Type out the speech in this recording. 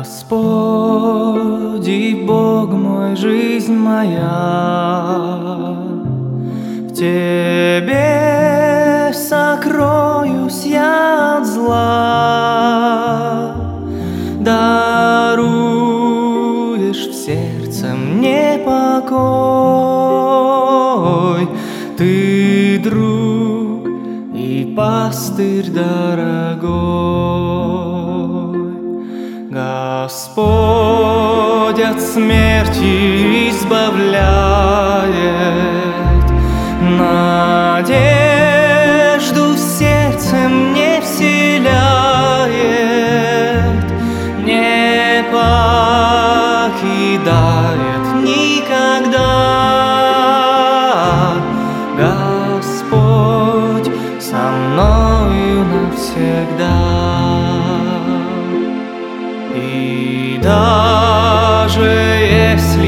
Господь и Бог мой, жизнь моя, в Тебе сокроюсь я от зла. Даруешь в сердце мне покой, Ты друг и пастырь дорогой. Господь от смерти избавляет, надежду в сердце мне вселяет, не покидает никогда. Господь со мною навсегда. И даже если